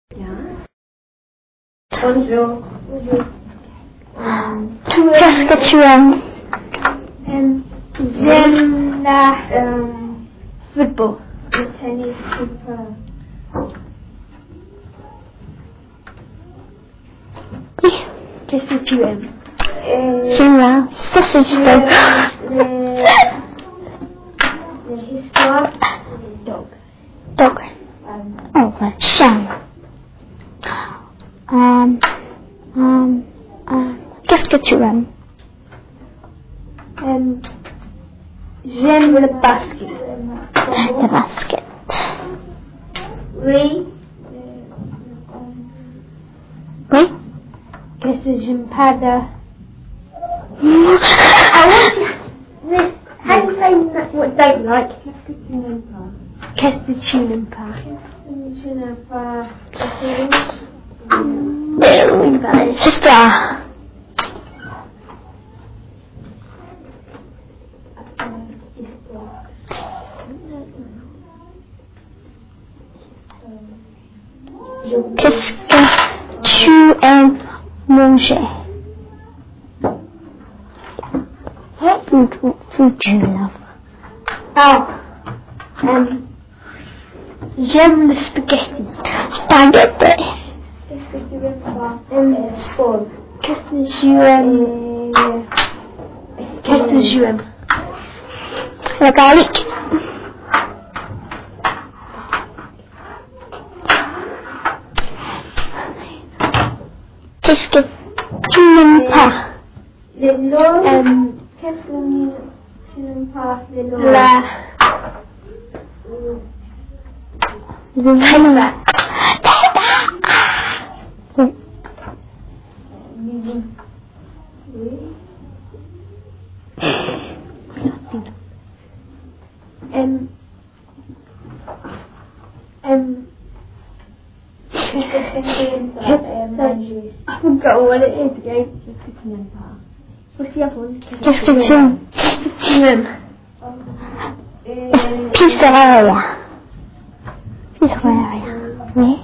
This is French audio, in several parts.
Bonjour. Qu'est-ce que tu aimes? J'aime la football. Le tennis, Oui. Qu'est-ce que tu aimes? J'aime la sausage dog. L'histoire. Dog. Dog. Oh, ouais. Chien. Qu'est-ce que tu aimes? J'aime le basket. Le basket. Oui. Oui? Qu'est-ce que j'aime pas de... How do you say what don't like? Qu'est-ce que tu n'aimes pas? Qu'est-ce que tu n'aimes pas? C'est ça. Qu'est-ce que tu aimes manger? Food you love. J'aime le spaghetti. Spaghetti. Qu'est-ce que tu aimes pas? Sport. Qu'est-ce que tu aimes? Qu'est-ce que tu aimes? Le garlic. Qu'est-ce que tu n'aimes pas? Les noms. Qu'est-ce que tu n'aimes pas? Les noms. Musique. Oui. I forgot what it is again. What's the other one? Qu'est-ce que tu aimes? Pizzeria. Pizzeria. Oui.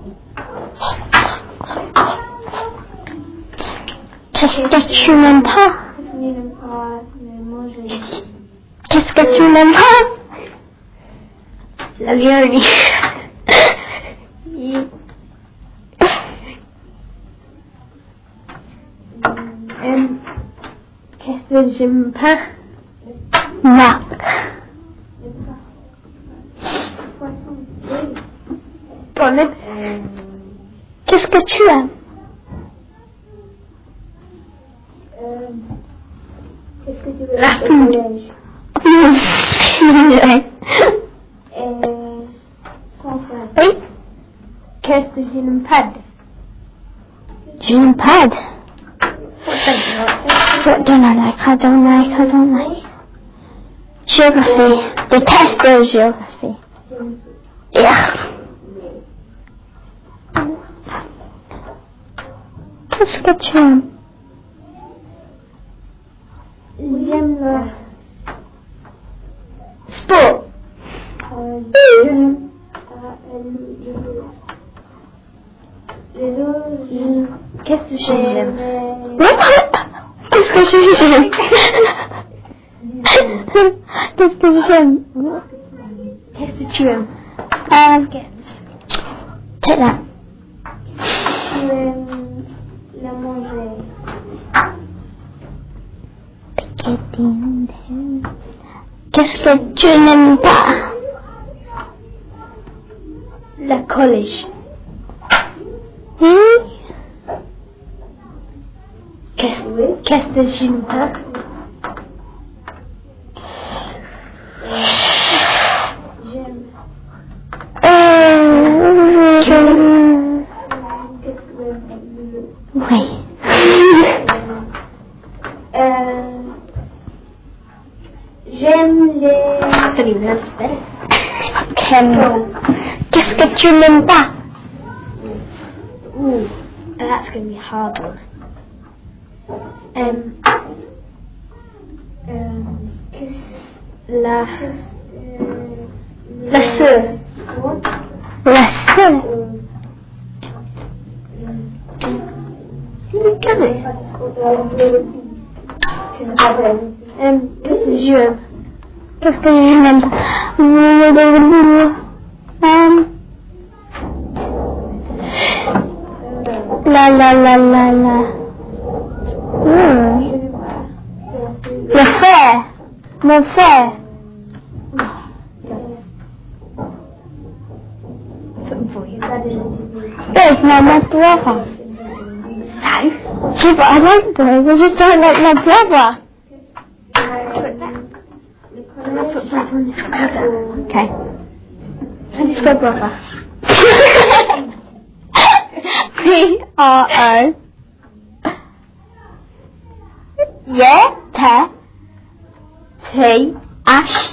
Qu'est-ce que tu n'aimes pas? Qu'est-ce que tu n'aimes pas? La viande. Qu'est-ce que j'aime pas? Non. Qu'est-ce que tu aimes? Qu'est-ce que tu veux? La food. Oui. Qu'est-ce que je n'aime pas? Tu n'aimes pas? What don't I like? I don't like. Geography. Detest the geography. Yeah. Qu'est-ce que tu aimes? J'aime le sport. Qu'est-ce que j'aime? Qu'est-ce que j'aime? Qu'est-ce que j'aime? Qu'est-ce que tu aimes? Take that. Tu aimes la manger. Qu'est-ce que tu n'aimes pas? La collège. Oui. Qu'est-ce que je n'aime pas? Oui. J'aime les... Qu'est-ce que tu n'aimes pas? Ooh, that's going to be a hard one. La sœur. La sœur. Regardez. Qu'est-ce que j'aime? Qu'est-ce que je n'aime pas? La. Le frère. Mon frère. There's no my brother. No. I like those. I just don't like my brother. Okay. Let's go brother. P-R-O. Yeah. T-H.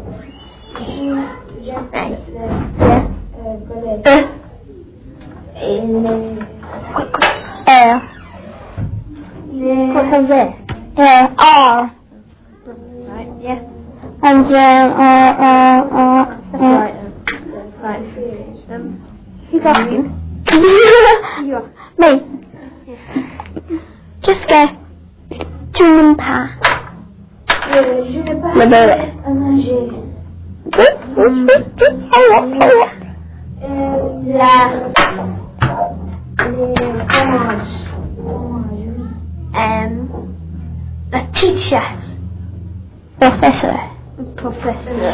What was it? R. Right, yeah. And then That's right. Who's asking? You are. Me. Just go. Tu n'aimes pas. Je n'ai pas Le bébé. à manger. Les fromages. The teacher. Professor. Professor.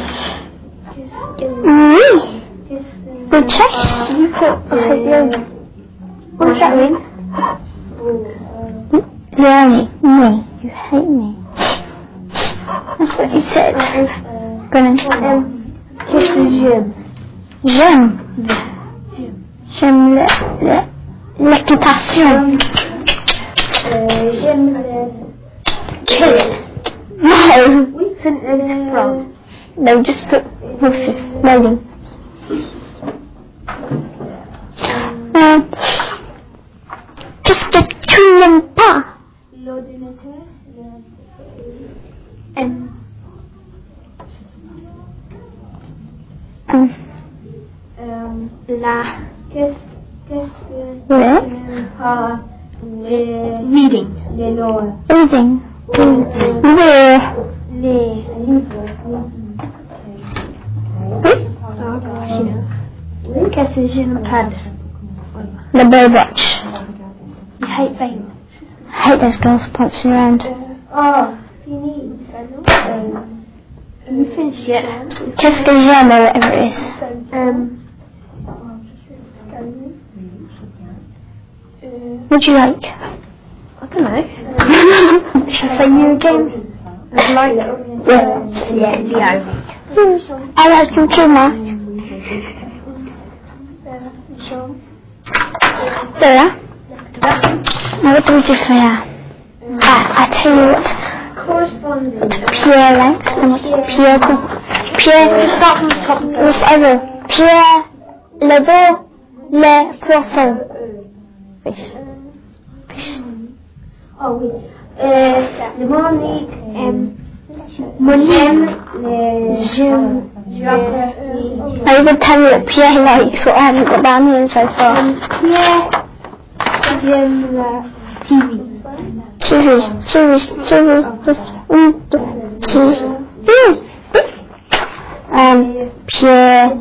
Oui. The chess. You put what does that mean? Leonie. Me. You hate me. That's what you said. Go on. Qu'est-ce que j'aime? J'aime. J'aime l'équitation. J'aime le... No. Oui, c'est from. No, just put horses. Loading. Qu'est-ce que tu n'aimes pas? L'ordinateur. Qu'est-ce que tu n'aimes pas? Reading. Les lois. Reading. Les livres. Qu'est-ce que j'aime pas? The Baywatch. You hate things. I hate those girls prancing around. Oh, fini. You finished yet? Qu'est-ce que j'aime, or whatever it is. What do you like? I don't know. Should I say you again? I'd like Leo. I like you too much. There. Now what do we do for now? I tell you what. Correspondence. Pierre likes and what Pierre Start from the top. whatever. Pierre le dos les poissons. Fish. Oh oui. Le Monique, j'aime géographie. I would tell you that Pierre likes what I haven't got down here so far. Pierre, j'aime la TV. Pierre,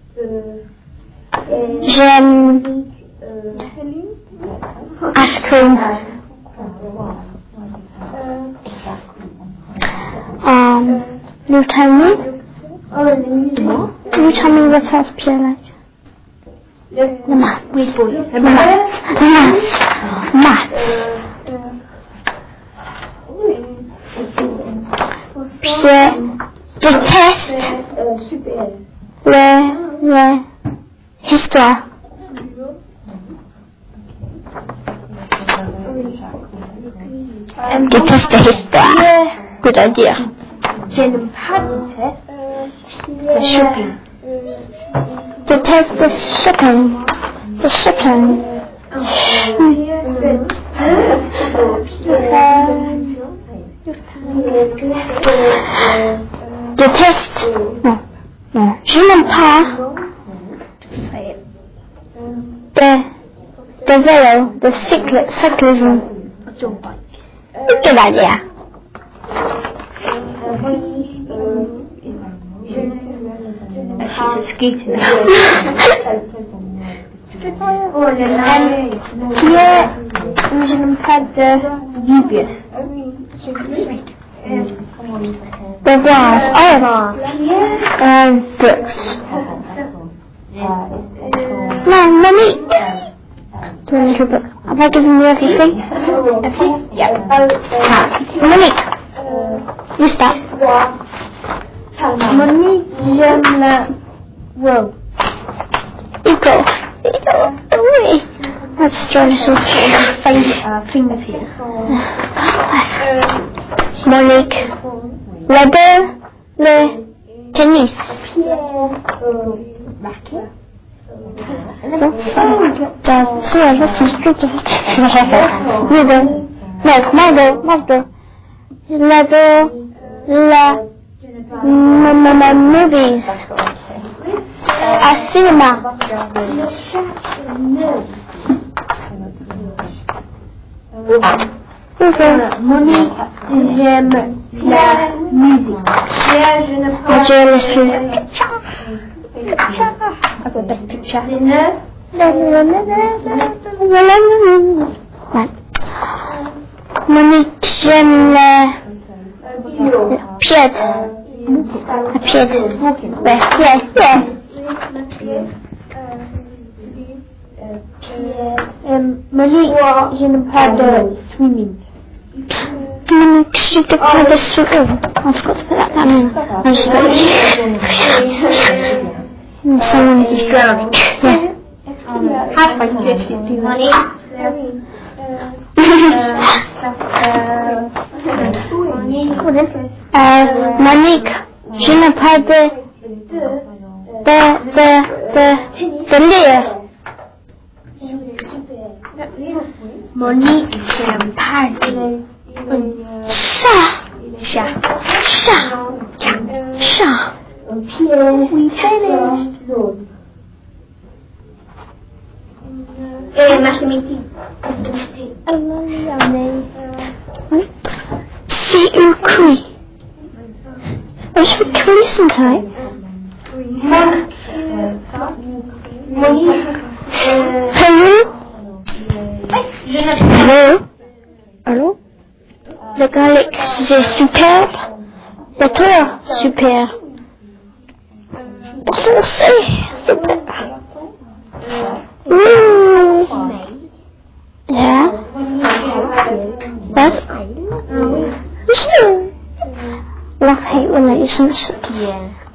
j'aime ice cream. You tell me? You tell me what else Pierre likes? The maths. The maths. Pierre déteste l'histoire. Déteste l'histoire. Good idea. J'aime pas le shopping. Déteste the shipping. The shipping. Déteste. Non. Je n'aime pas. the velo, the cyclism. Good idea. She's a skater. Here, je n'aime pas de Dubious. the vase. Books. No, Monique. Do you want a book? Have I given you everything? Yeah. Monique, you start. Monique, j'aime la... Wow. Eagle. Oui. Let's join us all. Fingers here. Monique. Le tennis. That's movies. A cinema. Monique, j'aime la musique. Would you listen? I got that picture. Right. Monique, j'aime le pied. Le pied. Ouais, Monique, je n'aime pas de swimming. Monique, je te parle de swimming. I forgot to put that down in. I just put it. Someone is drowning. Yeah. Halfway through Monique. Monique, je n'ai pas de lire. Monique, j'aime pas de Chat. We finished. Mathematics. C'est écrit. Je vais te listen to it. Allô? Le garlic, c'est superbe. Le tour, super. Super. Yeah. That's I hate relationships. Yeah.